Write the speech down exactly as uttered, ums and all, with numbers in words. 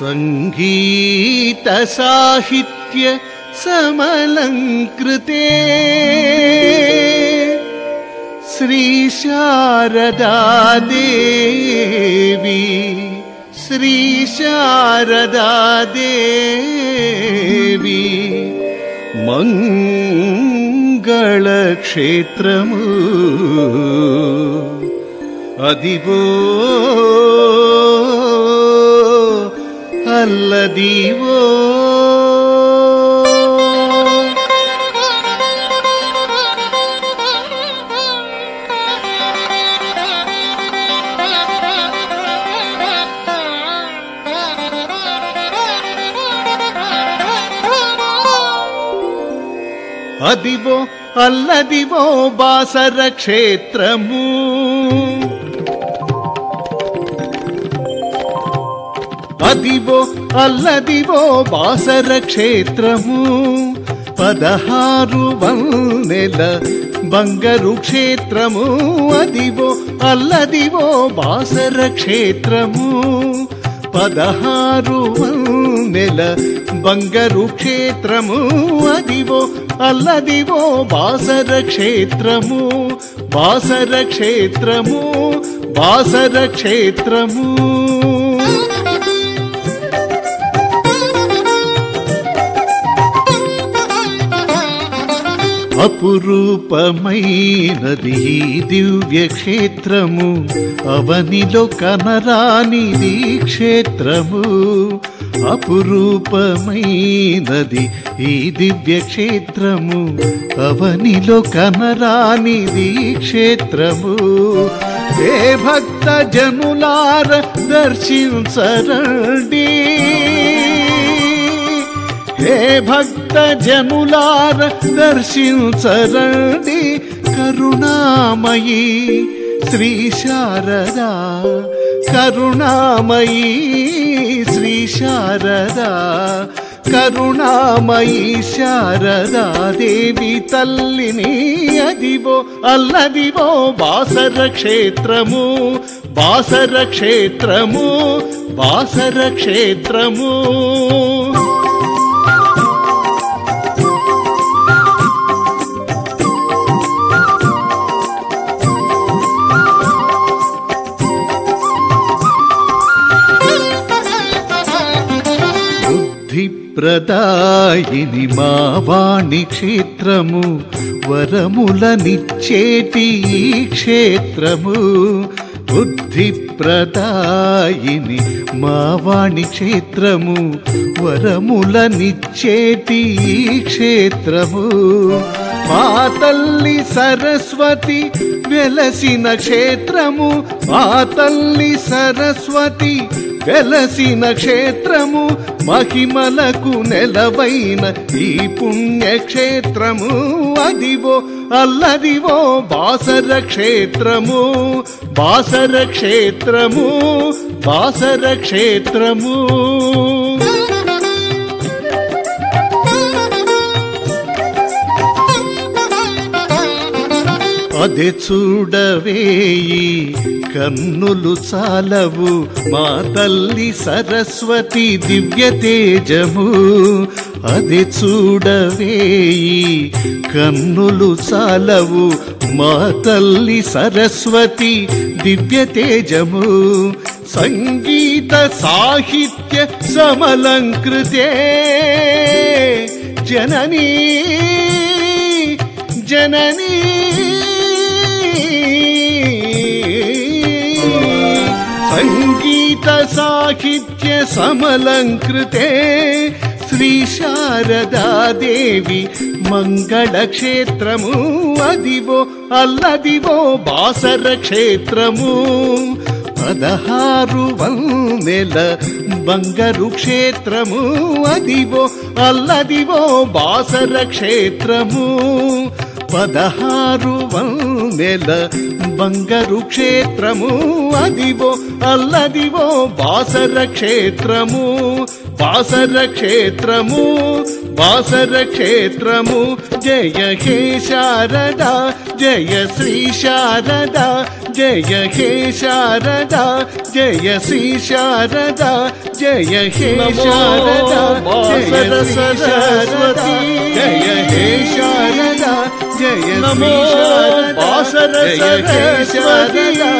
సంగీత సాహిత్య సమలంకృతే శ్రీ శారదా దేవి శ్రీ శారదా దేవి మంగళక్షేత్రము అదివో అల్లదివో అదివో అల్లదివో బాసర క్షేత్రము అదివో అల్లదివో బాసర క్షేత్రము పదహారు వన్నెల బంగారు క్షేత్రము అదివో అల్లదివో బాసర క్షేత్రము పదహారు వన్నెల బంగారు క్షేత్రము అదివో అల్లదివో బాసర క్షేత్రము బాసర క్షేత్రము బాసర క్షేత్రము అపురూపమైనది దివ్య క్షేత్రము అవనిలో కనరానిది క్షేత్రము అపురూపమైనది ఈ దివ్య క్షేత్రము అవనిలో కనరానిది క్షేత్రము ఏ భక్త జనులార దర్శించరండి హే భక్త జనులార దర్శించరండి కరుణామయీ శ్రీ శారదా కరుణామయీ శ్రీ శారదా కరుణామయీ శారదా దేవి తల్లిని అదివో అల్లదివో బాసర క్షేత్రము బాసర క్షేత్రము బాసర క్షేత్రము ప్రదాయిని మా వాణి క్షేత్రము వరములనిచ్చేటి ఈ క్షేత్రము బుద్ధి ప్రదాయిని మా వాణి క్షేత్రము వరములనిచ్చేటి ఈ క్షేత్రము మా తల్లి సరస్వతి వెలసిన క్షేత్రము మా తల్లి సరస్వతి వెలసిన క్షేత్రము మహిమలకు నెలవైన ఈ పుణ్యక్షేత్రము అదివో అల్లదివో బాసర క్షేత్రము బాసర క్షేత్రము బాసర క్షేత్రము అదే చూడవేయి కన్నులు చాలవు మా తల్లి సరస్వతి దివ్య తేజము అదే చూడవేయి కన్నులు చాలవు మా తల్లి సరస్వతి దివ్య తేజము సంగీత సాహిత్య సమలంకృతే జననీ జననీ సంగీత సాహిత్య సమలంకృతే శ్రీ శారదా దేవి మంగళక్షేత్రము అదివో అల్లదివో బాసర క్షేత్రము పదహారు వన్నెల బంగారు క్షేత్రము అదివో అల్లదివో బాసర క్షేత్రము పదహారు వన్నెల బంగారు క్షేత్రము అదివో అల్లదివో బాసర క్షేత్రము బాసర క్షేత్రము బాసర క్షేత్రము జయ హే శారదా జయ శ్రీ శారదా జయ హే శారదా జయ శ్రీ శారదా జయ హే శారదా జయ శ్రీ శారదా జయ హే శారదా జయ శ్రీ శారదా జయ హే శారదా